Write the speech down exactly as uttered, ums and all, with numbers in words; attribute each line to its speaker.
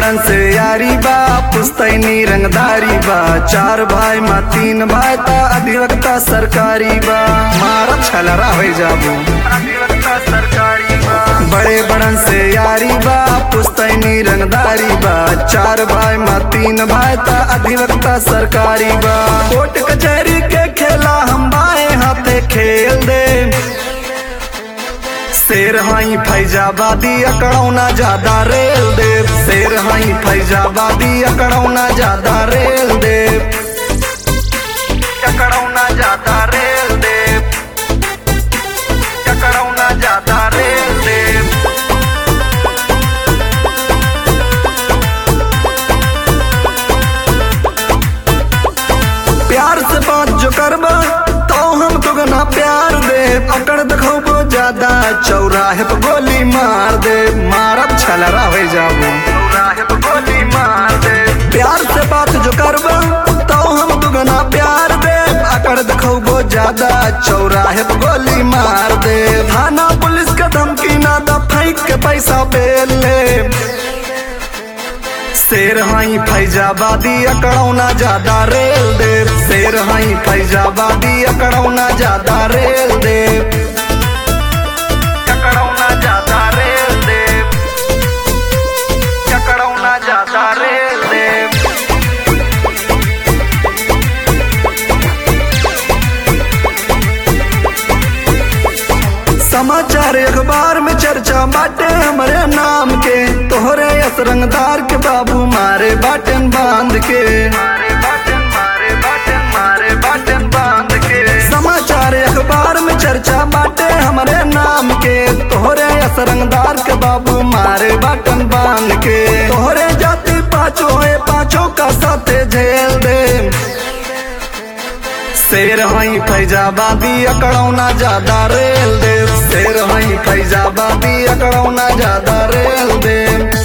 Speaker 1: बड़न से यारी बा पुस्तैनी रंगदारी बा। चार भाई मा तीन भाई ता अधिवक्ता सरकारी बा। मारा छलरा हो जाबू अधिवक्ता सरकारी बा। बड़े बड़न से यारी बा पुस्तैनी रंगदारी बा। चार भाई मा तीन भाई ता अधिवक्ता सरकारी बा। कोर्ट कचहरी के खेला हम बाएं हाथे खेल दे। शेर हाई फैजाबादी अकड़ौना ज्यादा रेल दे। शेर हाई फैजाबादी अकड़ौना ज्यादा रेल दे। अकड़ौना ज्यादा रेल दे। अकड़ौना ज्यादा रेल दे। प्यार से बात जो करबा तो हम दुगना प्यार दे। अकड़ देखो ज्यादा चौराहे पे गोली मार दे। मारब छलरा हो जाबू चौराहे पे गोली मार दे। प्यार से बात जो करबा तो हम दुगना प्यार दे। अकड़ देखो ज्यादा चौराहे पे गोली मार दे। थाना पुलिस का धमकी ना दा फेंक के पैसा बेल ले। शेर हाई फैजाबादी अकड़ौना ज्यादा रेल दे। शेर हाई फैजाबादी अकड़ौना ज्यादा रेल दे। अकड़ौना ज्यादा रेल दे। अकड़ौना ज्यादा रेल दे। समाचार अखबार में चर्चा बाटे हमरे नाम के। तोहरे यस रंगदार के बाबू मारे बाटन बांध के। मारे बाटन मारे बाटन मारे बाटन बांध के। समाचार अखबार में चर्चा बाटे हमरे नाम के। तोहरे यस रंगदार के बाबू मारे बाटन बांध के। तोहरे जाति पाँचों है पाँचों का साथे झेल दे। शेर हाई फैजाबादी अकड़ौना ज्यादा रेल दे। शेर हाई फैजाबादी अकड़ौना ज्यादा रेल दे।